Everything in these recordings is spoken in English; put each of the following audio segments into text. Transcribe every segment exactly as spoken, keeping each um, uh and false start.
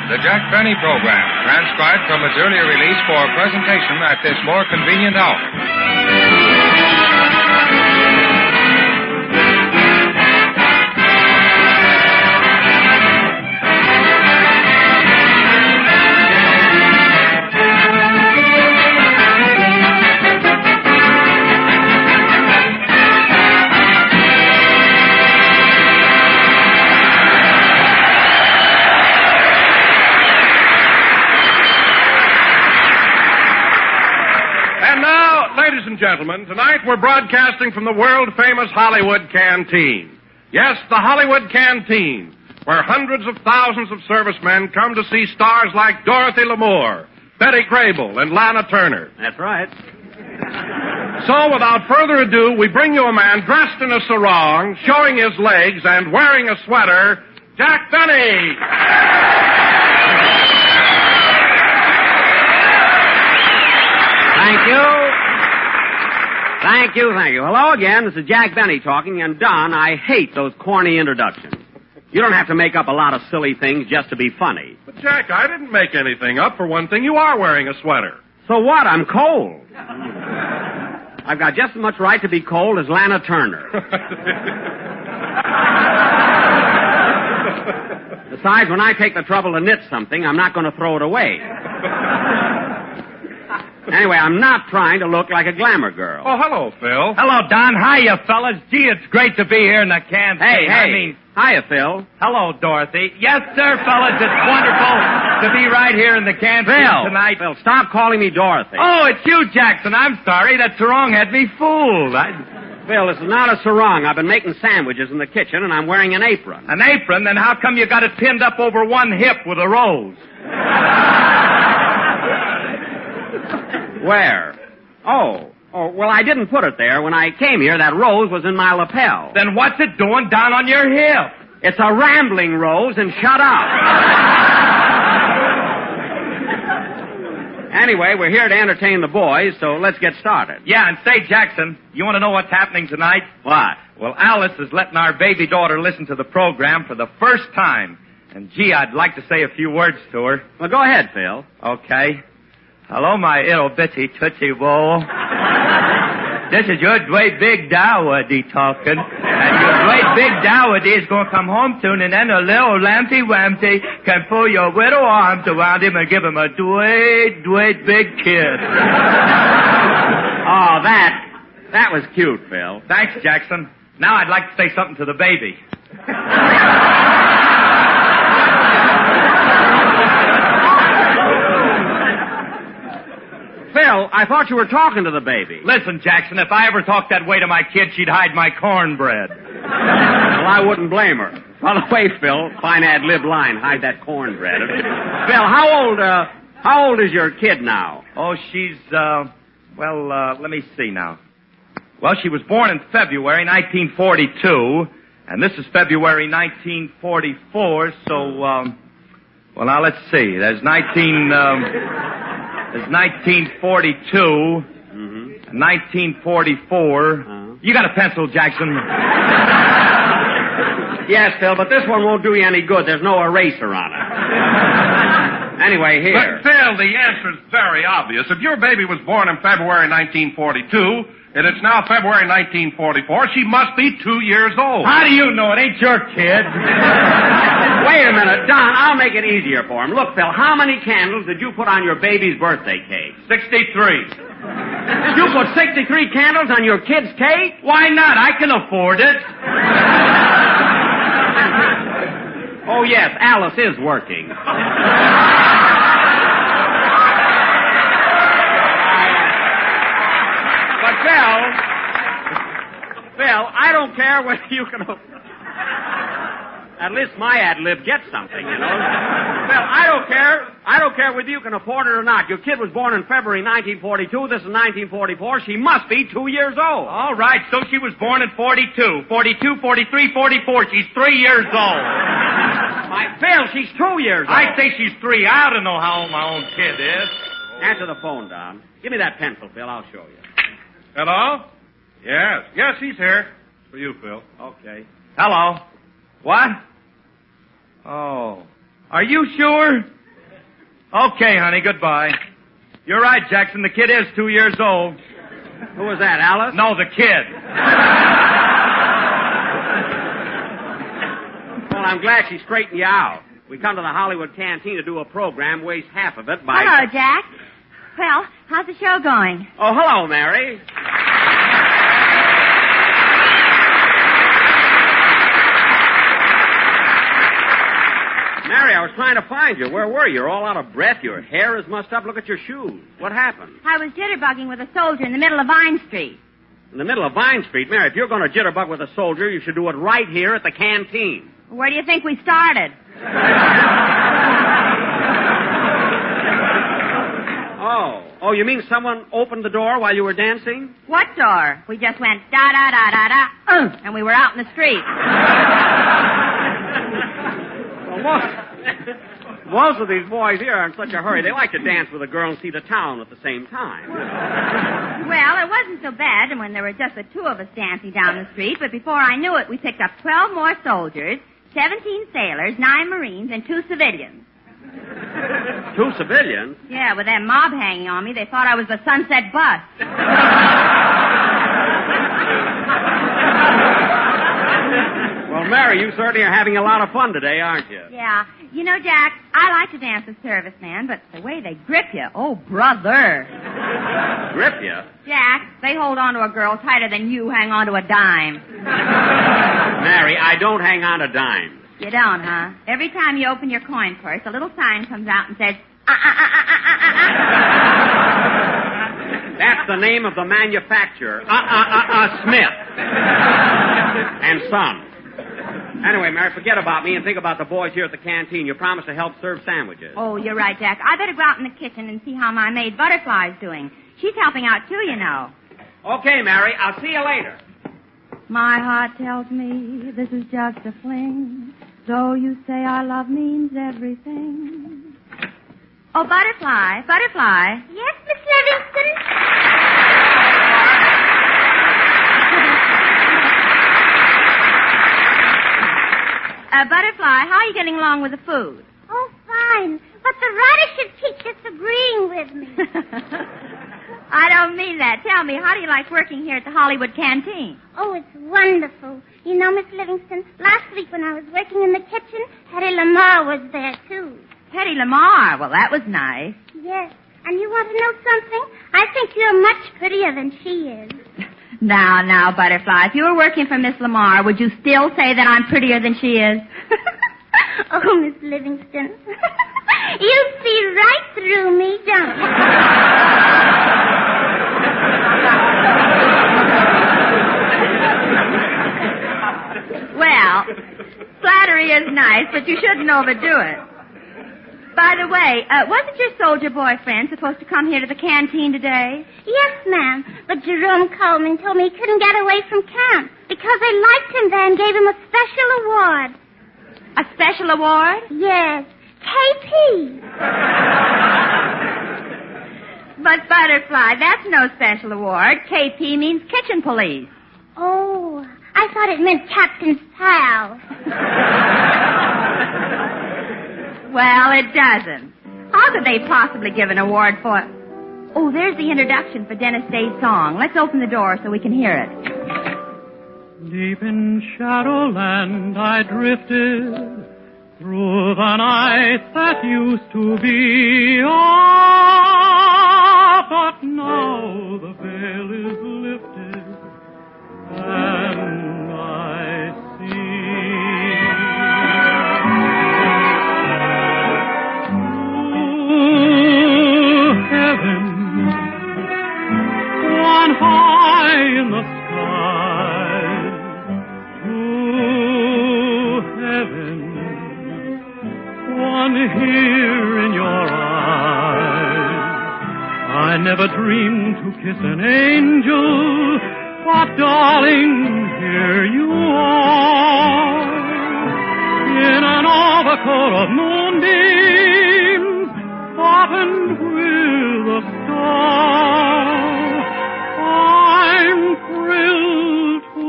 The Jack Benny Program, transcribed from its earlier release for presentation at this more convenient hour. Ladies and gentlemen, tonight we're broadcasting from the world-famous Hollywood Canteen. Yes, the Hollywood Canteen, where hundreds of thousands of servicemen come to see stars like Dorothy Lamour, Betty Grable, and Lana Turner. That's right. So, without further ado, we bring you a man dressed in a sarong, showing his legs, and wearing a sweater, Jack Benny. Thank you. Thank you, thank you. Hello again. This is Jack Benny talking, and Don, I hate those corny introductions. You don't have to make up a lot of silly things just to be funny. But, Jack, I didn't make anything up. For one thing, you are wearing a sweater. So what? I'm cold. I've got just as much right to be cold as Lana Turner. Besides, when I take the trouble to knit something, I'm not going to throw it away. Anyway, I'm not trying to look like a glamour girl. Oh, hello, Phil. Hello, Don. Hiya, fellas. Gee, it's great to be here in the canteen. Hey, hey. I mean, hiya, Phil. hello, Dorothy. Yes, sir, fellas. It's wonderful to be right here in the canteen Phil, tonight. Phil, stop calling me Dorothy. Oh, it's you, Jackson. I'm sorry. That sarong had me fooled. I... Phil, this is not a sarong. I've been making sandwiches in the kitchen, and I'm wearing an apron. An apron? Then how come you got it pinned up over one hip with a rose? Where? Oh. Oh, well, I didn't put it there. When I came here, that rose was in my lapel. Then what's it doing down on your hip? It's a rambling rose, and shut up. Anyway, we're here to entertain the boys, so let's get started. Yeah, and say, Jackson, you want to know what's happening tonight? What? Well, Alice is letting our baby daughter listen to the program for the first time. And, gee, I'd like to say a few words to her. Well, go ahead, Phil. Okay. Hello, my little bitty tootsie roll. This is your great big Dowdy talking. And your great big Dowdy is going to come home soon, and then a little lampy wampy can pull your little arms around him and give him a great, great big kiss. Oh, that, that was cute, Phil. Thanks, Jackson. Now I'd like to say something to the baby. Phil, I thought you were talking to the baby. Listen, Jackson, if I ever talked that way to my kid, she'd hide my cornbread. Well, I wouldn't blame her. By the way, Phil, fine ad-lib line, hide that cornbread. Phil, how old, uh, how old is your kid now? Oh, she's, uh, well, uh, let me see now. Well, she was born in February nineteen forty-two, and this is February nineteen forty-four, so, um, well, now let's see. There's nineteen, um, there's nineteen forty-two, Mm-hmm. nineteen forty-four. Uh-huh. You got a pencil, Jackson? Yes, Phil, but this one won't do you any good. There's no eraser on it. Anyway, here. But, Phil, the answer's very obvious. If your baby was born in February nineteen forty-two, and it's now February nineteen forty-four, she must be two years old. How do you know? It ain't your kid. Wait a minute, Don, I'll make it easier for him. Look, Phil, how many candles did you put on your baby's birthday cake? sixty-three. You put sixty-three candles on your kid's cake? Why not? I can afford it. Oh, yes, Alice is working. But, Phil, Phil, I don't care whether you can... At least my ad-lib gets something, you know. Phil, I don't care. I don't care whether you can afford it or not. Your kid was born in February nineteen forty-two. This is nineteen forty-four. She must be two years old. All right, so she was born in forty-two. forty-two, forty-three, forty-four. She's three years old. My Phil, she's two years old. I say she's three. I don't know how old my own kid is. Answer the phone, Don. Give me that pencil, Phil. I'll show you. Hello? Yes. Yes, he's here. It's for you, Phil. Okay. Hello. What? Oh. Are you sure? Okay, honey, goodbye. You're right, Jackson. The kid is two years old. Who was that, Alice? No, the kid. Well, I'm glad she straightened you out. We come to the Hollywood Canteen to do a program, waste half of it by... Hello, Jack. Well, how's the show going? Oh, hello, Mary. Mary, I was trying to find you. Where were you? You're all out of breath. Your hair is mussed up. Look at your shoes. What happened? I was jitterbugging with a soldier in the middle of Vine Street. In the middle of Vine Street? Mary, if you're going to jitterbug with a soldier, you should do it right here at the canteen. Where do you think we started? Oh. Oh, you mean someone opened the door while you were dancing? What door? We just went da-da-da-da-da, uh, and we were out in the street. Well, most, most of these boys here are in such a hurry. They like to dance with a girl and see the town at the same time. Well, it wasn't so bad when there were just the two of us dancing down the street, but before I knew it, we picked up twelve more soldiers, seventeen sailors, nine Marines, and two civilians. Two civilians? Yeah, with that mob hanging on me, they thought I was the Sunset Bus. Well, Mary, you certainly are having a lot of fun today, aren't you? Yeah. You know, Jack, I like to dance with servicemen, but the way they grip you, oh, brother. Grip you? Jack, they hold on to a girl tighter than you hang on to a dime. Mary, I don't hang on to dimes. You don't, huh? Every time you open your coin purse, a little sign comes out and says, ah, ah, ah, ah, ah, ah, ah. That's the name of the manufacturer, uh, uh, uh, uh, Smith. And Son. Anyway, Mary, forget about me and think about the boys here at the canteen. You promised to help serve sandwiches. Oh, you're right, Jack. I better go out in the kitchen and see how my maid Butterfly's doing. She's helping out, too, you know. Okay, Mary. I'll see you later. My heart tells me this is just a fling. Though you say our love means everything. Oh, Butterfly, Butterfly. Yes, Miss Livingston? Uh, Butterfly, how are you getting along with the food? Oh, fine. But the radishes keep disagreeing with me. I don't mean that. Tell me, how do you like working here at the Hollywood Canteen? Oh, it's wonderful. You know, Miss Livingston, last week when I was working in the kitchen, Hetty Lamar was there, too. Hetty Lamar? Well, that was nice. Yes. And you want to know something? I think you're much prettier than she is. Now, now, Butterfly, if you were working for Miss Lamar, would you still say that I'm prettier than she is? Oh, Miss Livingston. You see right through me, don't you? Well, flattery is nice, but you shouldn't overdo it. By the way, uh, wasn't your soldier boyfriend supposed to come here to the canteen today? Yes, ma'am. But Jerome Coleman told me he couldn't get away from camp because they liked him there and gave him a special award. A special award? Yes. K P. But, Butterfly, that's no special award. K P means kitchen police. Oh, I thought it meant Captain's pal. Well, it doesn't. How could they possibly give an award for... Oh, there's the introduction for Dennis Day's song. Let's open the door so we can hear it. Deep in Shadowland I drifted through the night that used to be. Ah, but now the veil is lifted and I see. Oh, heaven, one high in the sky. Oh, heaven, one here in your eyes. I never dreamed to kiss an angel, but darling, here you are. In an overcoat of moonbeams, buttoned with a star, I'm thrilled to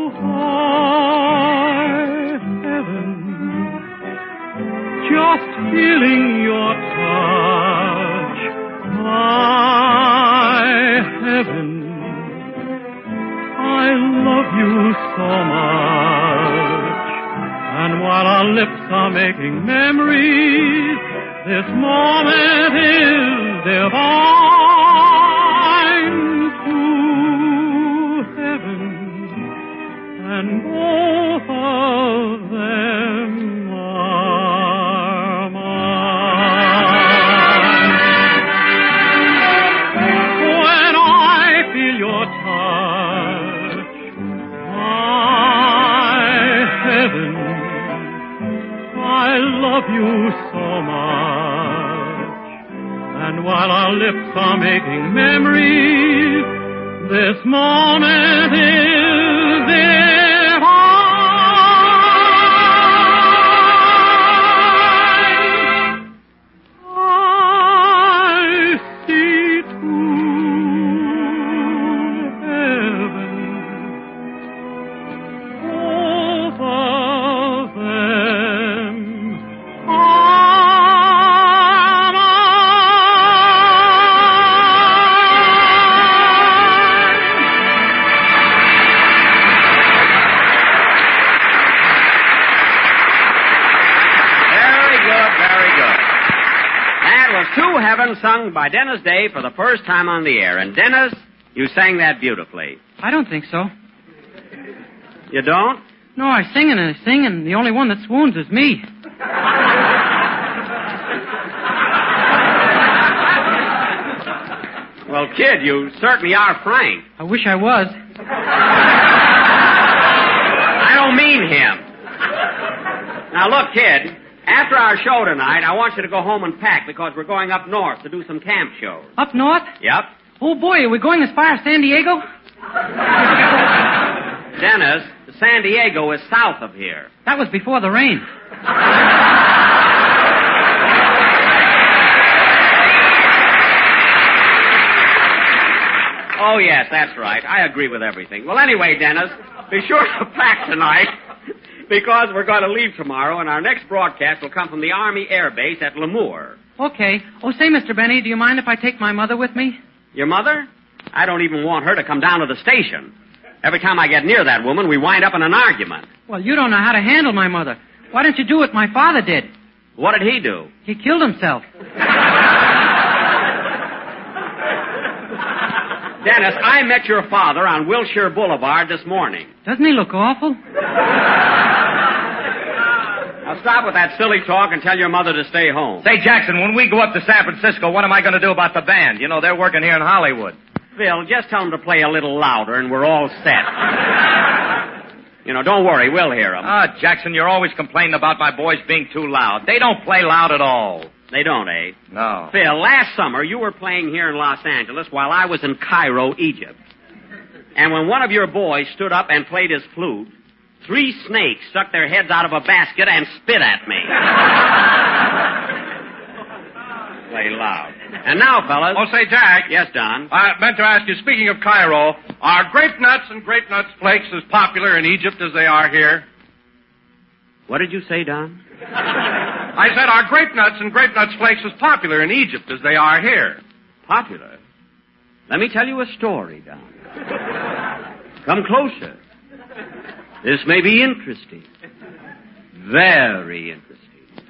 high heaven, just feeling your touch. My heaven, I love you so much. And while our lips are making memories, this moment is divine to heaven, and both of them are mine. When I feel your touch, my heaven, I love you so much. And while our lips are making memories, this moment is divine. I see to heaven, both of them are mine. Very good, very good. That was To Heaven, sung by Dennis Day for the first time on the air. And Dennis, you sang that beautifully. I don't think so. You don't? No, I sing and I sing, and the only one that swoons is me. Well, kid, you certainly are frank. I wish I was. I don't mean him. Now, look, kid, after our show tonight, I want you to go home and pack because we're going up north to do some camp shows. Up north? Yep. Oh, boy, are we going as far as San Diego? Dennis, San Diego is south of here. That was before the rain. Oh, yes, that's right. I agree with everything. Well, anyway, Dennis, be sure to pack tonight because we're going to leave tomorrow, and our next broadcast will come from the Army Air Base at Lemoore. Okay. Oh, say, Mister Benny, do you mind if I take my mother with me? Your mother? I don't even want her to come down to the station. Every time I get near that woman, we wind up in an argument. Well, you don't know how to handle my mother. Why don't you do what my father did? What did he do? He killed himself. Dennis, I met your father on Wilshire Boulevard this morning. Doesn't he look awful? Now stop with that silly talk and tell your mother to stay home. Say, Jackson, when we go up to San Francisco, what am I going to do about the band? You know, they're working here in Hollywood. Phil, just tell them to play a little louder and we're all set. You know, don't worry, we'll hear them. Ah, Jackson, you're always complaining about my boys being too loud. They don't play loud at all. They don't, eh? No. Phil, last summer you were playing here in Los Angeles while I was in Cairo, Egypt. And when one of your boys stood up and played his flute, three snakes stuck their heads out of a basket and spit at me. Play loud. And now, fellas... Oh, say, Jack. Yes, Don? I meant to ask you, speaking of Cairo, are Grape Nuts and Grape Nuts Flakes as popular in Egypt as they are here? What did you say, Don? I said, are Grape Nuts and Grape Nuts Flakes as popular in Egypt as they are here? Popular? Let me tell you a story, Don. Come closer. This may be interesting. Very interesting.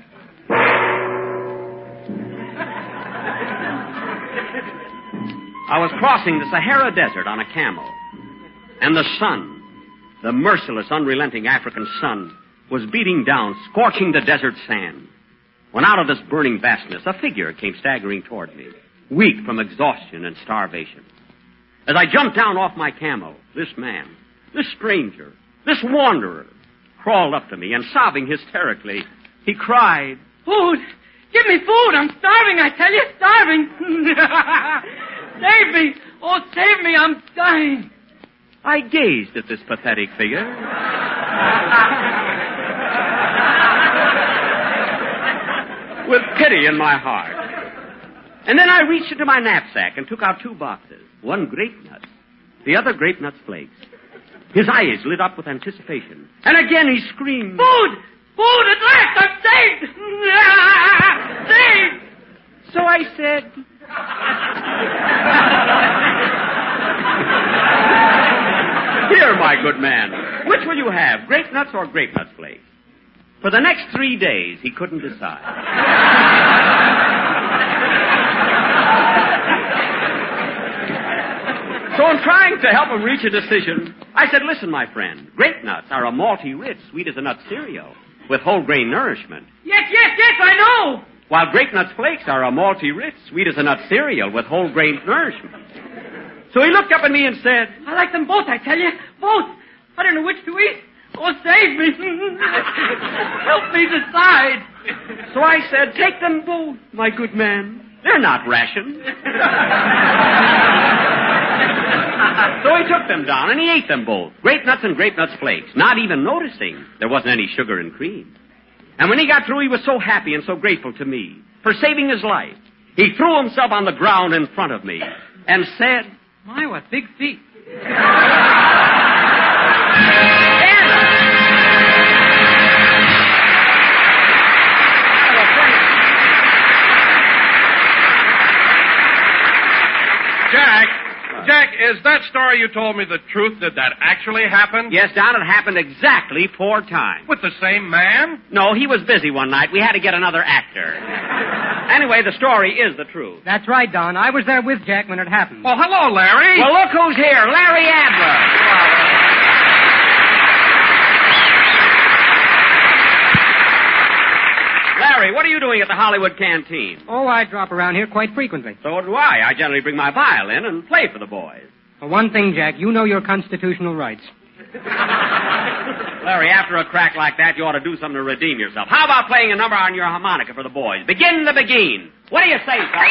I was crossing the Sahara Desert on a camel, and the sun, the merciless, unrelenting African sun, was beating down, scorching the desert sand. When out of this burning vastness, a figure came staggering toward me, weak from exhaustion and starvation. As I jumped down off my camel, this man, this stranger, this wanderer, crawled up to me, and sobbing hysterically, he cried, Food! Give me food! I'm starving, I tell you, starving! Save me! Oh, save me, I'm dying! I gazed at this pathetic figure. With pity in my heart. And then I reached into my knapsack and took out two boxes. One grape nut, the other grape nuts flakes. His eyes lit up with anticipation. And again he screamed, Food! Food! At last I'm saved! Saved! So I said, my good man. Which will you have, grape nuts or grape nuts flakes? For the next three days, he couldn't decide. So in trying to help him reach a decision, I said, listen, my friend, grape nuts are a malty, rich, sweet-as-a-nut cereal with whole grain nourishment. Yes, yes, yes, I know. While grape nuts flakes are a malty, rich, sweet-as-a-nut cereal with whole grain nourishment. So he looked up at me and said, I like them both, I tell you. Both. I don't know which to eat. Oh, save me. Help me decide. So I said, take them both, my good man. They're not rations. So he took them down and he ate them both. Grape nuts and grape nuts flakes, not even noticing there wasn't any sugar and cream. And when he got through, he was so happy and so grateful to me for saving his life. He threw himself on the ground in front of me and said, My, what big feet. Jack, Jack, is that story you told me the truth? Did that actually happen? Yes, Don, it happened exactly four times. With the same man? No, he was busy one night. We had to get another actor. Anyway, the story is the truth. That's right, Don. I was there with Jack when it happened. Oh, hello, Larry. Well, look who's here. Larry Adler. Larry, what are you doing at the Hollywood Canteen? Oh, I drop around here quite frequently. So do I. I generally bring my violin and play for the boys. For one thing, Jack, you know your constitutional rights. Larry, after a crack like that, you ought to do something to redeem yourself. How about playing a number on your harmonica for the boys? Begin the Begin. What do you say, fellas?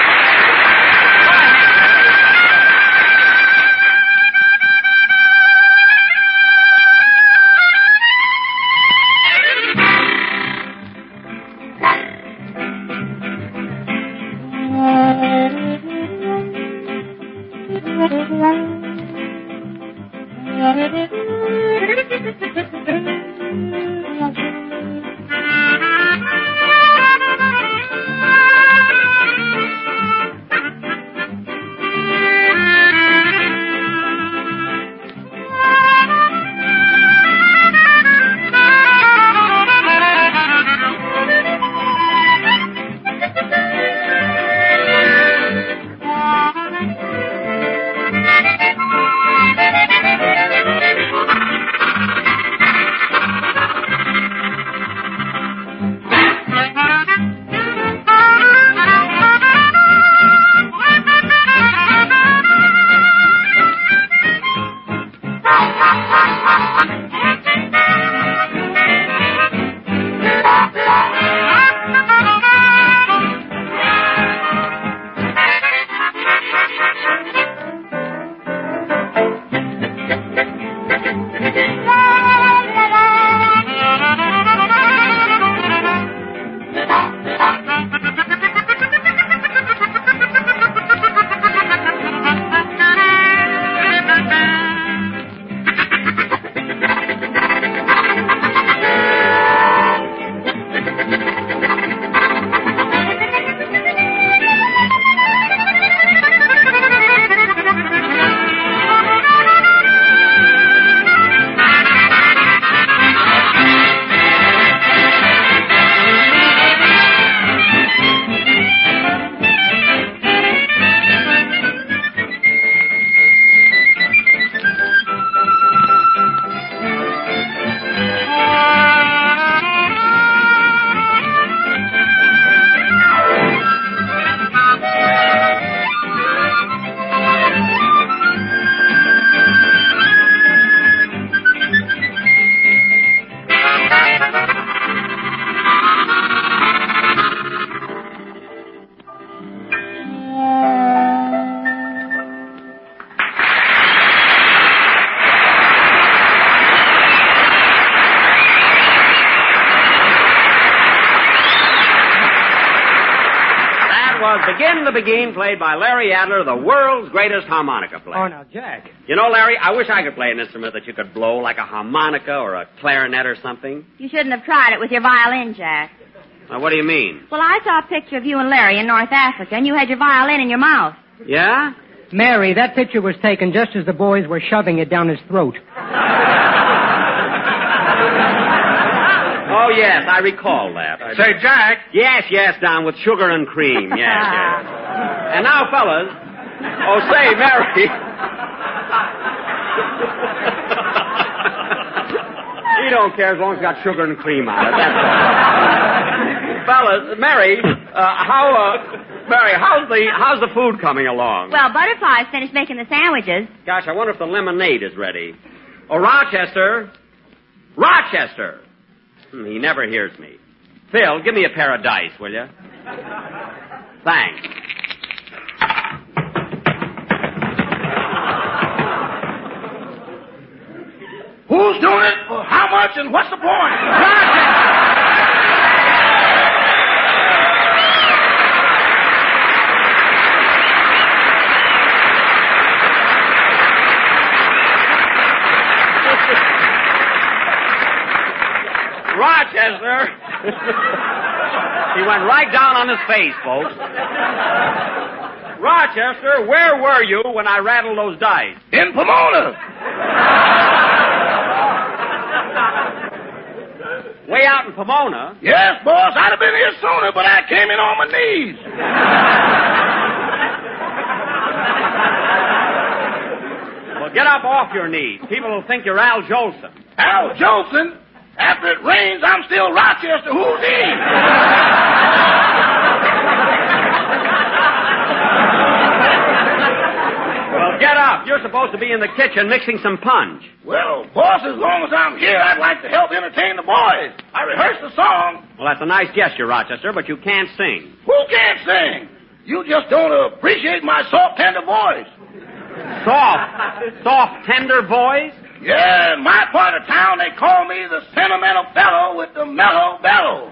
Begin the Begin, played by Larry Adler, the world's greatest harmonica player. Oh, now, Jack. You know, Larry, I wish I could play an instrument that you could blow, like a harmonica or a clarinet or something. You shouldn't have tried it with your violin, Jack. Now, what do you mean? Well, I saw a picture of you and Larry in North Africa, and you had your violin in your mouth. Yeah? Mary, that picture was taken just as the boys were shoving it down his throat. Oh, yes, I recall that. I... Say, Jack. Yes, yes, Don, with sugar and cream. Yes, yes. And now, fellas. Oh, say, Mary. He don't care as long as it's got sugar and cream on it. That's all. Fellas, Mary, uh, how, uh, Mary, how's the, how's the food coming along? Well, Butterfly's finished making the sandwiches. Gosh, I wonder if the lemonade is ready. Oh, Rochester. Rochester. Hmm, he never hears me. Phil, give me a pair of dice, will you? Thanks. Who's doing it? For how much and what's the point? Rochester. He went right down on his face, folks. Rochester, where were you when I rattled those dice? In Pomona. Way out in Pomona? Yes, boss. I'd have been here sooner, but I came in on my knees. Well, get up off your knees. People will think you're Al Jolson. Al Jolson? After it rains, I'm still Rochester. Who's he? Well, get up. You're supposed to be in the kitchen mixing some punch. Well, boss, as long as I'm here, I'd like to help entertain the boys. I rehearsed the song. Well, that's a nice gesture, Rochester, but you can't sing. Who can't sing? You just don't appreciate my soft, tender voice. Soft? Soft, tender voice? Yeah, in my part of town, they call me the sentimental fellow with the mellow bellow.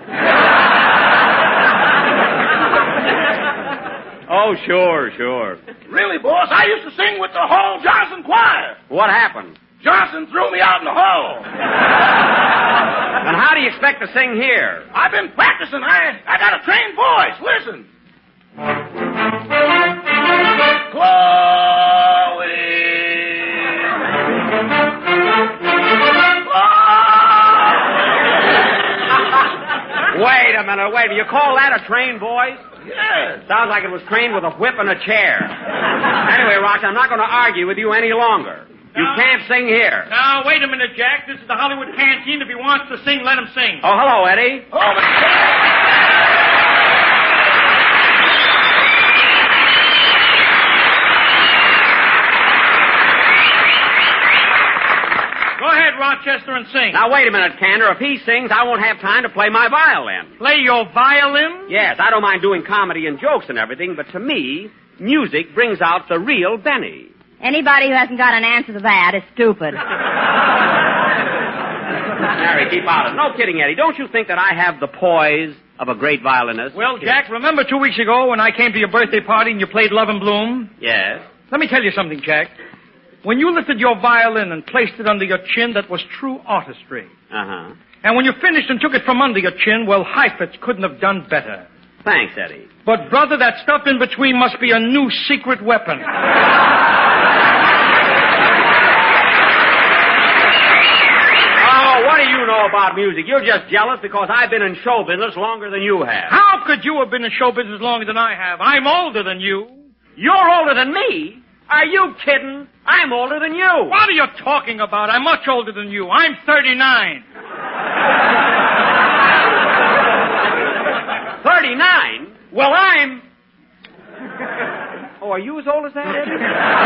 Oh, sure, sure. Really, boss, I used to sing with the Hall Johnson Choir. What happened? Johnson threw me out in the hall. And how do you expect to sing here? I've been practicing. I, I got a trained voice. Listen. Chloe. Wait a minute, wait. Do you call that a trained voice? Yes. Sounds like it was trained with a whip and a chair. Anyway, Roch, I'm not going to argue with you any longer. You No. can't sing here. Now, wait a minute, Jack. This is the Hollywood Canteen. If he wants to sing, let him sing. Oh, hello, Eddie. Oh, but... Go ahead, Rochester, and sing. Now, wait a minute, Cantor. If he sings, I won't have time to play my violin. Play your violin? Yes, I don't mind doing comedy and jokes and everything, but to me, music brings out the real Benny. Anybody who hasn't got an answer to that is stupid. Mary, keep out of it. No kidding, Eddie. Don't you think that I have the poise of a great violinist? Well, Jack, remember two weeks ago when I came to your birthday party and you played Love and Bloom? Yes. Let me tell you something, Jack. When you lifted your violin and placed it under your chin, that was true artistry. Uh-huh. And when you finished and took it from under your chin, well, Heifetz couldn't have done better. Thanks, Eddie. But, brother, that stuff in between must be a new secret weapon. Oh, what do you know about music? You're just jealous because I've been in show business longer than you have. How could you have been in show business longer than I have? I'm older than you. You're older than me? Are you kidding? I'm older than you. What are you talking about? I'm much older than you. I'm thirty-nine. thirty-nine? Well, I'm... Oh, are you as old as that, Eddie?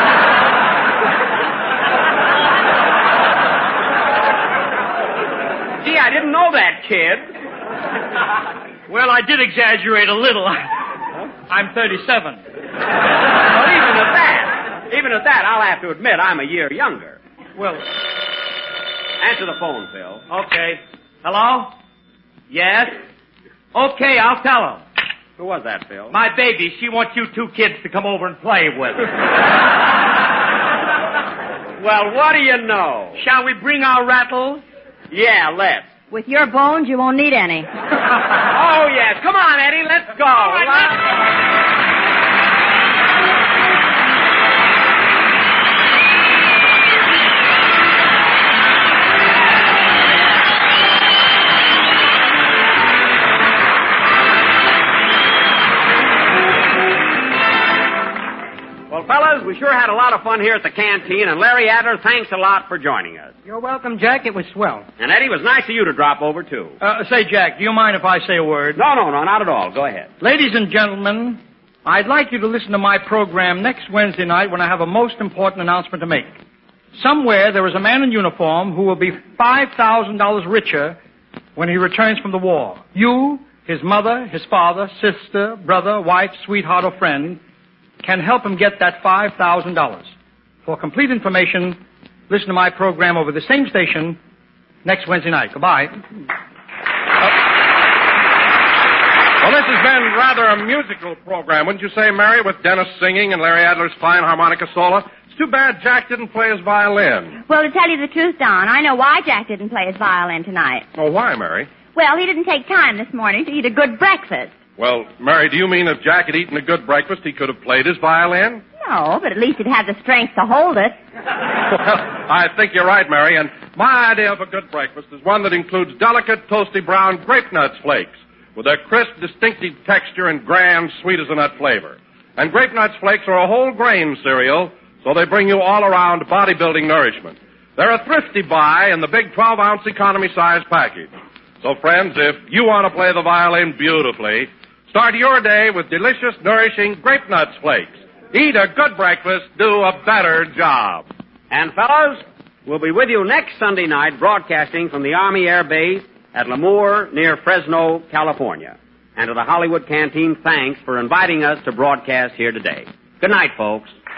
Gee, I didn't know that, kid. Well, I did exaggerate a little. I'm thirty-seven. Well, even at that, even at that, I'll have to admit I'm a year younger. Well, answer the phone, Phil. Okay. Hello? Yes? Okay, I'll tell him. Who was that, Phil? My baby. She wants you two kids to come over and play with her. Well, what do you know? Shall we bring our rattles? Yeah, let's. With your bones, you won't need any. Oh, yes. Come on, Eddie. Let's go. All right, let's go. fellas. We sure had a lot of fun here at the canteen, and Larry Adler, thanks a lot for joining us. You're welcome, Jack. It was swell. And Eddie, it was nice of you to drop over, too. Uh, say, Jack, do you mind if I say a word? No, no, no, not at all. Go ahead. Ladies and gentlemen, I'd like you to listen to my program next Wednesday night when I have a most important announcement to make. Somewhere there is a man in uniform who will be five thousand dollars richer when he returns from the war. You, his mother, his father, sister, brother, wife, sweetheart, or friend can help him get that five thousand dollars. For complete information, listen to my program over the same station next Wednesday night. Goodbye. Well, this has been rather a musical program, wouldn't you say, Mary, with Dennis singing and Larry Adler's fine harmonica solo? It's too bad Jack didn't play his violin. Well, to tell you the truth, Don, I know why Jack didn't play his violin tonight. Oh, why, Mary? Well, he didn't take time this morning to eat a good breakfast. Well, Mary, do you mean if Jack had eaten a good breakfast, he could have played his violin? No, but at least he'd have the strength to hold it. Well, I think you're right, Mary, and my idea of a good breakfast is one that includes delicate, toasty brown grape nuts flakes with a crisp, distinctive texture and grand sweet as a nut flavor. And grape nuts flakes are a whole grain cereal, so they bring you all-around bodybuilding nourishment. They're a thrifty buy in the big twelve-ounce economy-size package. So, friends, if you want to play the violin beautifully, start your day with delicious, nourishing grape nuts flakes. Eat a good breakfast, do a better job. And, fellows, we'll be with you next Sunday night broadcasting from the Army Air Base at Lemoore near Fresno, California. And to the Hollywood Canteen, thanks for inviting us to broadcast here today. Good night, folks.